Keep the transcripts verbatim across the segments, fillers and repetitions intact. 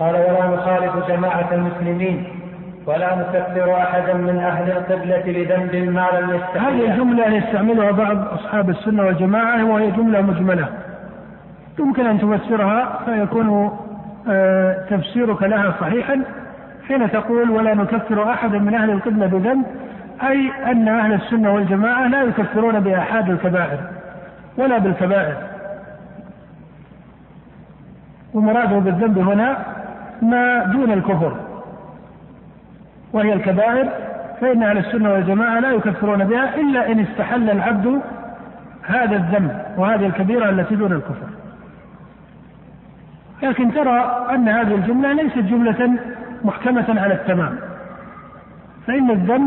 قال ولا نخالف جماعة المسلمين ولا نكفر أحدا من أهل القبلة بذنب ما لم يستحل. هذه الجملة يستعملها بعض أصحاب السنة والجماعة وهي جملة مجملة يمكن أن تفسرها فيكون آه تفسيرك لها صحيحا حين تقول ولا نكفر أحدا من أهل القبلة بذنب، أي أن أهل السنة والجماعة لا يكفرون بأحد الكبائر ولا بالكبائر، ومراده بالذنب هنا ما دون الكفر وهي الكبائر، فإن أهل السنة والجماعة لا يكفرون بها إلا إن استحل العبد هذا الذنب وهذه الكبيرة التي دون الكفر. لكن ترى أن هذه الجملة ليست جملة محكمة على التمام، فإن الذنب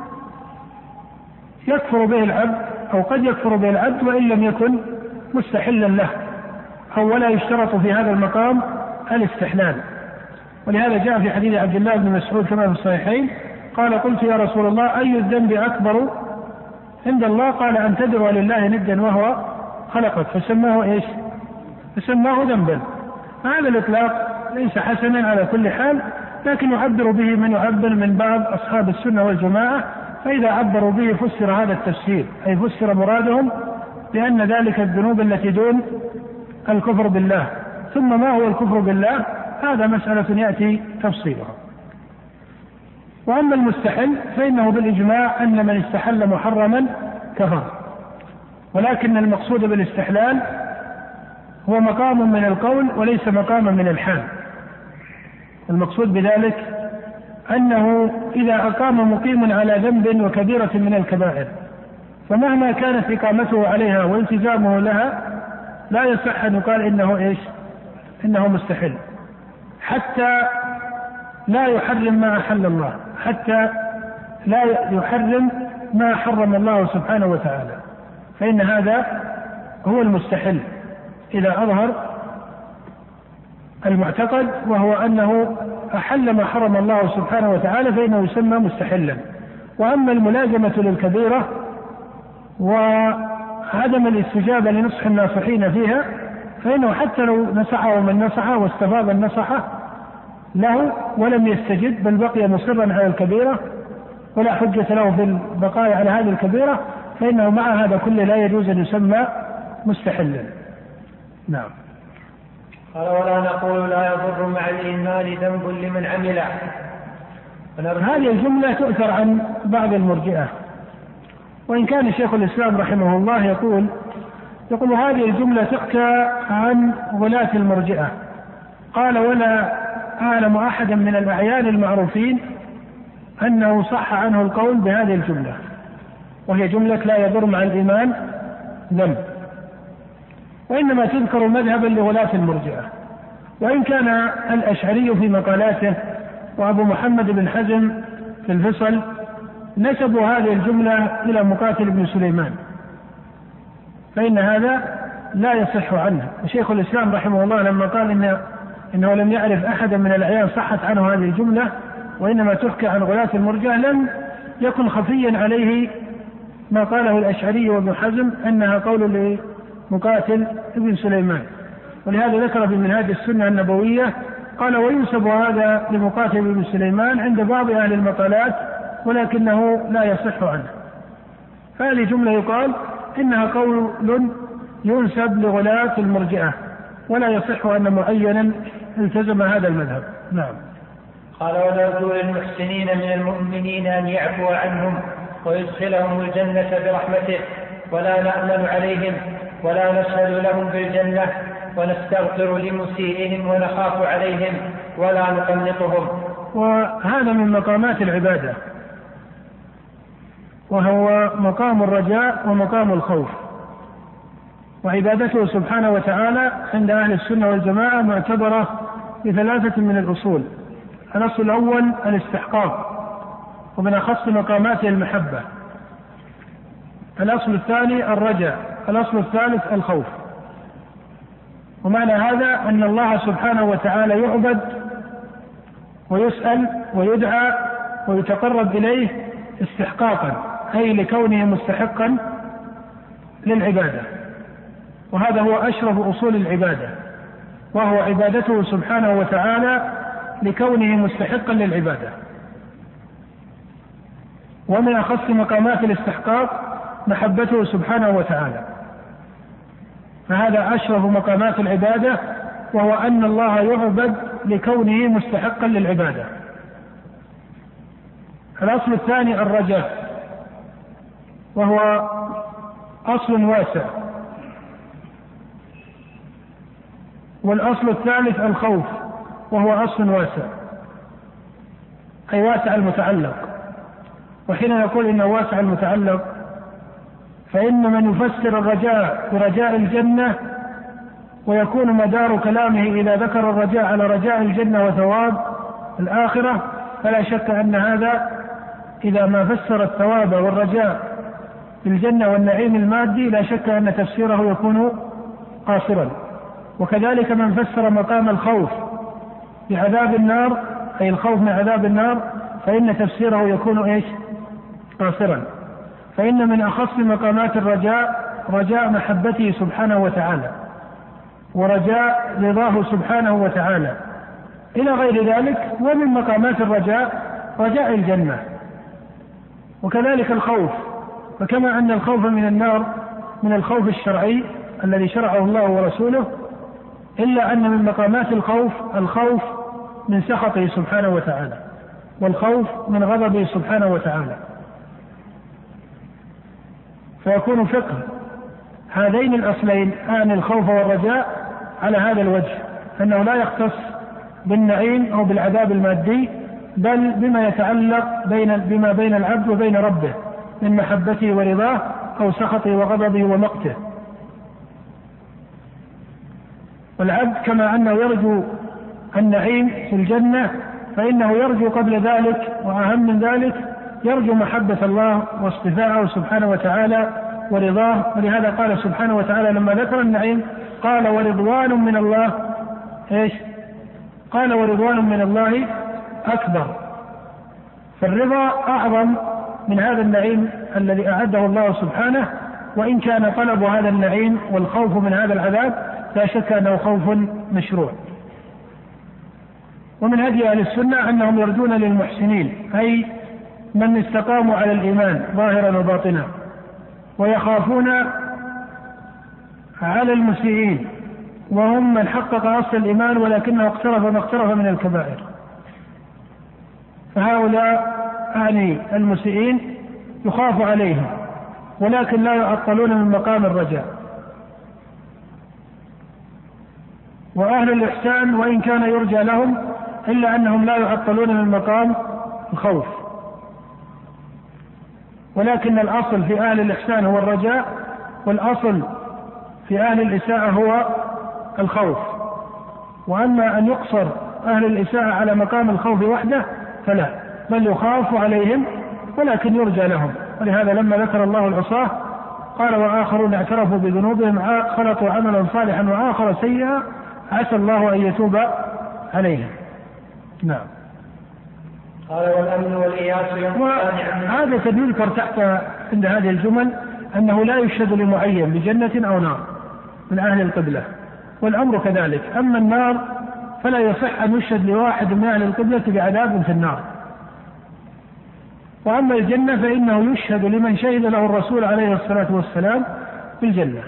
يكفر به العبد أو قد يكفر به العبد وإن لم يكن مستحلا له، أو ولا يشترط في هذا المقام الاستحلال. ولهذا جاء في حديث عبد الله بن مسعود كما في الصحيحين قال قلت يا رسول الله أي الذنب أكبر عند الله؟ قال أن تدعو لله ندا وهو خلقك، فسماه إيش؟ فسماه ذنبا. هذا الإطلاق ليس حسنا على كل حال، لكن يعبر به من يعبر من بعض أصحاب السنة والجماعة، فإذا عبروا به فسر هذا التفسير، أي فسر مرادهم بأن ذلك الذنوب التي دون الكفر بالله. ثم ما هو الكفر بالله؟ هذا مسألة يأتي تفصيلها. وأما المستحل فإنه بالإجماع أن من استحل محرما كفر، ولكن المقصود بالاستحلال هو مقام من القول وليس مقاما من الحال. المقصود بذلك أنه إذا أقام مقيم على ذنب وكبيرة من الكبائر فمهما كانت إقامته عليها والتزامه لها لا يصح أن يقال إنه إيش؟ إنه مستحل، حتى لا يحرم ما أحل الله، حتى لا يحرم ما حرم الله سبحانه وتعالى، فإن هذا هو المستحل إذا أظهر المعتقد وهو أنه أحل ما حرم الله سبحانه وتعالى فإنه يسمى مستحلا. وأما الملازمة للكبيرة وعدم الاستجابة لنصح الناصحين فيها فإنه حتى لو نصحه من نصحه واستفاض النصحة له ولم يستجب بل بقي مصرا على الكبيرة ولا حجة له في البقاء على هذه الكبيرة فإنه مع هذا كله لا يجوز أن يسمى مستحلا. نعم. قال ولا نقول لا يضر مع الإيمان ذنب لمن عمله. هذه الجملة تؤثر عن بعض المرجئة، وإن كان شيخ الإسلام رحمه الله يقول يقول هذه الجملة تحكى عن غلاة المرجئة. قال ولا أعلم أحدا من الأعيان المعروفين أنه صح عنه القول بهذه الجملة، وهي جملة لا يضر مع الإيمان ذنب، وإنما تذكر مذهبا لغلاة المرجئة. وإن كان الأشعري في مقالاته وأبو محمد بن حزم في الفصل نسبوا هذه الجملة إلى مقاتل بن سليمان، فإن هذا لا يصح عنه. وشيخ الإسلام رحمه الله لما قال إن إنه لم يعرف أحدا من الأعيان صحت عنه هذه الجملة وإنما تحكى عن غلاة المرجئة لم يكن خفيا عليه ما قاله الأشعري وابن حزم أنها قول لمقاتل ابن سليمان. ولهذا ذكر في منهاج السنة النبوية قال وينسب هذا لمقاتل ابن سليمان عند بعض أهل المقالات ولكنه لا يصح عنه. هذه جملة يقال إنها قول ينسب لغلاة المرجئة ولا يصح أن معينا التزم هذا المذهب. نعم. قال ونرجو للمحسنين من المؤمنين أن يعفو عنهم ويدخلهم الجنة برحمته ولا نأمن عليهم ولا نشهد لهم بالجنة ونستغفر لمسيئهم ونخاف عليهم ولا نقنطهم. وهذا من مقامات العبادة وهو مقام الرجاء ومقام الخوف، وعبادته سبحانه وتعالى عند أهل السنة والجماعة معتبرة بثلاثة من الأصول. الأصل الأول الاستحقاق ومن أخص مقاماته المحبة. الأصل الثاني الرجاء. الأصل الثالث الخوف. ومعنى هذا أن الله سبحانه وتعالى يعبد ويسأل ويدعى ويتقرب إليه استحقاقا، أي لكونه مستحقا للعبادة، وهذا هو أشرف أصول العبادة، وهو عبادته سبحانه وتعالى لكونه مستحقا للعبادة. ومن أخص مقامات الاستحقاق محبته سبحانه وتعالى، فهذا أشرف مقامات العبادة، وهو أن الله يعبد لكونه مستحقا للعبادة. الأصل الثاني الرجاء، وهو أصل واسع. والأصل الثالث الخوف، وهو أصل واسع، أي واسع المتعلق. وحين نقول إنه واسع المتعلق فإن من يفسر الرجاء برجاء الجنة ويكون مدار كلامه إذا ذكر الرجاء على رجاء الجنة وثواب الآخرة، فلا شك أن هذا إذا ما فسر الثواب والرجاء بالجنة والنعيم المادي لا شك أن تفسيره يكون قاصرا. وكذلك من فسر مقام الخوف بعذاب النار، أي الخوف من عذاب النار، فإن تفسيره يكون إيش؟ قاصرا. فإن من أخص مقامات الرجاء رجاء محبته سبحانه وتعالى، ورجاء رضاه سبحانه وتعالى، إلى غير ذلك. ومن مقامات الرجاء رجاء الجنة. وكذلك الخوف، فكما أن الخوف من النار من الخوف الشرعي الذي شرعه الله ورسوله، إلا أن من مقامات الخوف الخوف من سخطه سبحانه وتعالى، والخوف من غضبه سبحانه وتعالى. فيكون فقه هذين الأصلين عن الخوف والرجاء على هذا الوجه، أنه لا يختص بالنعيم أو بالعذاب المادي، بل بما يتعلق بين بما بين العبد وبين ربه من محبته ورضاه أو سخطه وغضبه ومقته. والعبد كما أنه يرجو النعيم في الجنة، فإنه يرجو قبل ذلك وأهم من ذلك يرجو محبة الله واصطفاءه سبحانه وتعالى ورضاه. ولهذا قال سبحانه وتعالى لما ذكر النعيم قال ورضوان من الله إيش؟ قال ورضوان من الله أكبر. فالرضا أعظم من هذا النعيم الذي أعده الله سبحانه، وإن كان طلب هذا النعيم والخوف من هذا العذاب لا شك أنه خوف مشروع. ومن هدي أهل السنة أنهم يرجون للمحسنين، أي من استقاموا على الإيمان ظاهرا وباطنا، ويخافون على المسيئين وهم من حقق أصل الإيمان ولكنه اقترف ما اقترف من الكبائر. فهؤلاء أعني المسيئين يخاف عليهم ولكن لا يعطلون من مقام الرجاء. وأهل الإحسان وإن كان يرجى لهم إلا أنهم لا يعطلون من مقام الخوف، ولكن الأصل في أهل الإحسان هو الرجاء، والأصل في أهل الإساءة هو الخوف. وأما أن يقصر أهل الإساءة على مقام الخوف وحده فلا، بل يخاف عليهم ولكن يرجى لهم. ولهذا لما ذكر الله العصاة قال وآخرون اعترفوا بذنوبهم خلطوا عملا صالحا وآخر سيئا عسى الله أن يتوب عليهم. نعم. قال والأمن والإياس هذا تذكر تحت عند هذه الجمل أنه لا يشهد لمعين بجنة أو نار من أهل القبلة، والأمر كذلك. أما النار فلا يصح أن يشهد لواحد من أهل القبلة بعذاب في النار. وأما الجنة فإنه يشهد لمن شهد له الرسول عليه الصلاة والسلام بالجنة،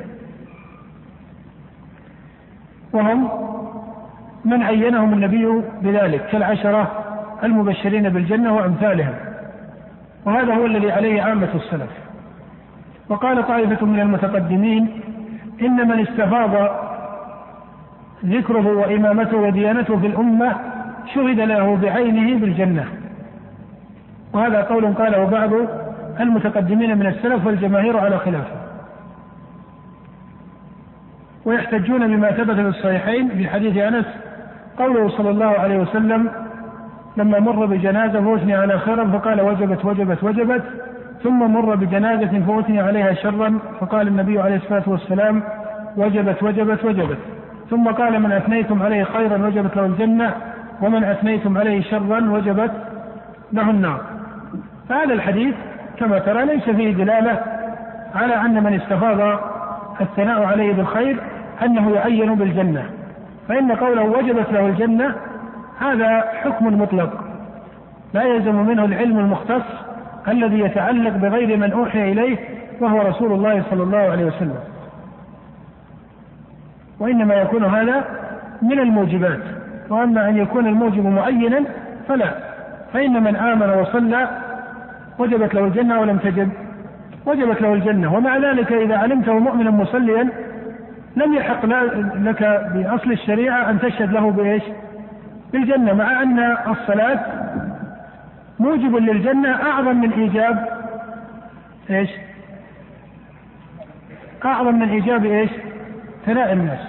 وهم من عينهم النبي بذلك كالعشرة المبشرين بالجنة وأمثالهم، وهذا هو الذي عليه عامة السلف. وقال طائفة من المتقدمين إن من استفاض ذكره وإمامته وديانته في الأمة شهد له بعينه بالجنة، وهذا قول قاله بعض المتقدمين من السلف والجماهير على خلافه. ويحتجون بما ثبت في الصحيحين في حديث أنس قوله صلى الله عليه وسلم لما مر بجنازة فأثني على خيرا فقال وجبت وجبت وجبت، ثم مر بجنازة فأثني عليها شرا فقال النبي عليه الصلاة والسلام وجبت وجبت وجبت، ثم قال من أثنيتم عليه خيرا وجبت له الجنة ومن أثنيتم عليه شرا وجبت له النار. فهذا الحديث كما ترى ليس فيه دلالة على أن من استفاض الثناء عليه بالخير أنه يعين بالجنة، فإن قوله وجبت له الجنة هذا حكم مطلق لا يلزم منه العلم المختص الذي يتعلق بغير من أوحي إليه وهو رسول الله صلى الله عليه وسلم، وإنما يكون هذا من الموجبات. وأما أن يكون الموجب معينا فلا، فإن من آمن وصلى وجبت له الجنة ولم تجب وجبت له الجنة. ومع ذلك إذا علمته مؤمنا مصليا لم يحق لك بأصل الشريعة أن تشهد له بإيش؟ بالجنة، مع أن الصلاة موجب للجنة أعظم من إيجاب إيش؟ أعظم من إيجاب إيش؟ ثناء الناس.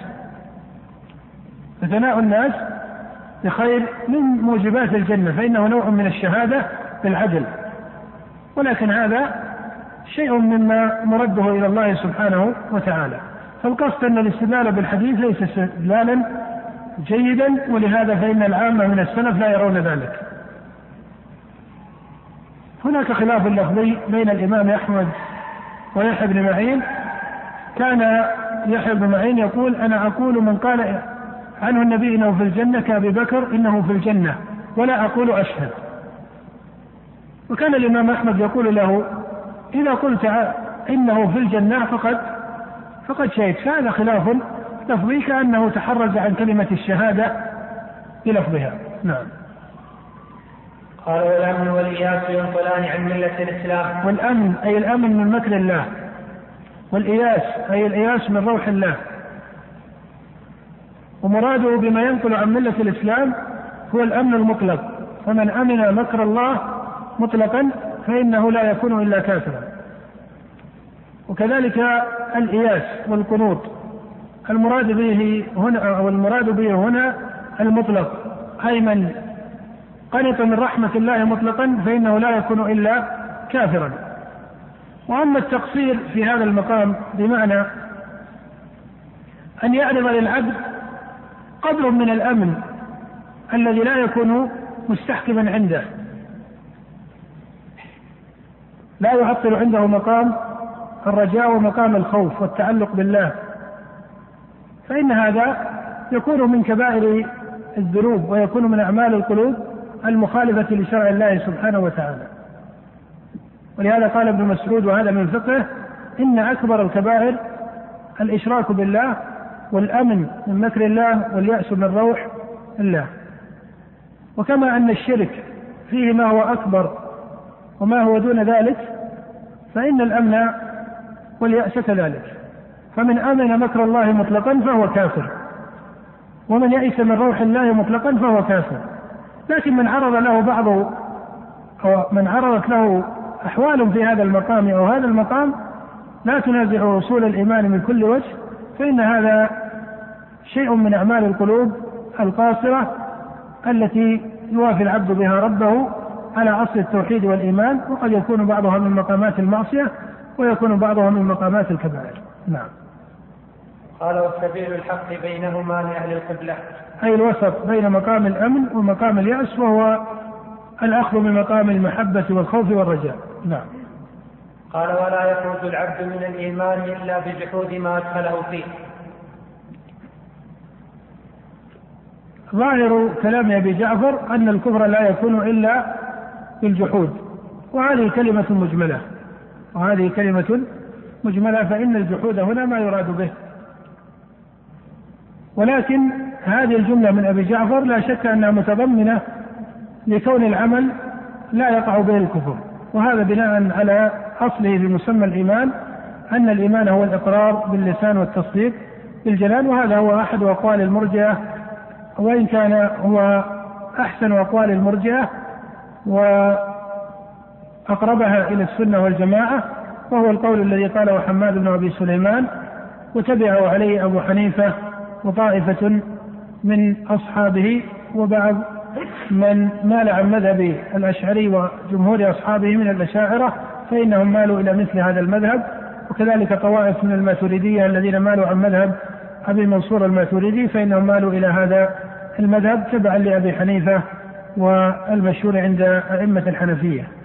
فثناء الناس بخير من موجبات الجنة، فإنه نوع من الشهادة بالعدل، ولكن هذا شيء مما مرده إلى الله سبحانه وتعالى. فالقصد أن الاستدلال بالحديث ليس استدلالا جيدا، ولهذا فإن العامة من السلف لا يرون ذلك. هناك خلاف لفظي بين الإمام أحمد ويحيى بن معين. كان يحيى بن معين يقول: أنا أقول من قال عنه النبي إنه في الجنة كأبي بكر إنه في الجنة ولا أقول أشهد. وكان الإمام أحمد يقول له: إذا قلت إنه في الجنة فقد فقد شهد. فهذا خلاف لفظي كأنه تحرز عن كلمة الشهادة بلفظها. نعم. قال: والأمن والإياس ينقلان عن ملة الإسلام. والأمن أي الأمن من مكر الله، والإياس أي الإياس من روح الله. ومراده بما ينقل عن ملة الإسلام هو الأمن المطلق، فمن أمن مكر الله مطلقا فإنه لا يكون إلا كافرا. وكذلك الإياس والقنوط المراد به هنا أو المراد به هنا المطلق، أي من قنط من رحمة الله مطلقا فإنه لا يكون إلا كافرا. وأما التقصير في هذا المقام بمعنى أن يعرض للعبد قدر من الأمن الذي لا يكون مستحكما عنده، لا يعطل عنده مقام الرجاء ومقام الخوف والتعلق بالله، فإن هذا يكون من كبائر الذنوب ويكون من أعمال القلوب المخالفة لشرع الله سبحانه وتعالى. ولهذا قال ابن مسعود وهذا من فقه: إن أكبر الكبائر الإشراك بالله والأمن من مكر الله واليأس من روح الله. وكما أن الشرك فيه ما هو أكبر وما هو دون ذلك، فإن الأمن واليأس كذلك. فمن أمن مكر الله مطلقا فهو كافر، ومن يئس من روح الله مطلقا فهو كافر. لكن من عرض له بعض أو من عرضت له أحوال في هذا المقام أو هذا المقام لا تنازع وصول الإيمان من كل وجه، فإن هذا شيء من أعمال القلوب القاصرة التي يوافي العبد بها ربه على أصل التوحيد والإيمان، وقد يكون بعضها من مقامات المعصية ويكون بعضها من مقامات الكبائر. نعم. قال: والسبيل الحق بينهما لأهل القبلة، أي الوسط بين مقام الأمن ومقام اليأس، وهو الأخذ من مقام المحبة والخوف والرجاء. نعم. قال: ولا يخرج العبد من الإيمان إلا بجحود ما أدخله فيه. ظاهر كلام أبي جعفر أن الكفر لا يكون إلا بالجحود، وهذه كلمة مجملة وهذه كلمة مجملة فإن الجحود هنا ما يراد به. ولكن هذه الجملة من أبي جعفر لا شك أنها متضمنة لكون العمل لا يقع به الكفر، وهذا بناء على أصله في مسمى الإيمان أن الإيمان هو الإقرار باللسان والتصديق بالجنان، وهذا هو أحد أقوال المرجئة، وإن كان هو أحسن أقوال المرجئة وأقربها إلى السنة والجماعة، وهو القول الذي قاله حماد بن أبي سليمان وتبعه عليه أبو حنيفة وطائفة من أصحابه وبعض من مال عن مذهب الأشعري وجمهور أصحابه من الأشاعرة، فإنهم مالوا إلى مثل هذا المذهب. وكذلك طوائف من الماتريدية الذين مالوا عن مذهب أبي منصور الماتريدي فإنهم مالوا إلى هذا المذهب تبعا لأبي حنيفة والمشهور عند أئمة الحنفية.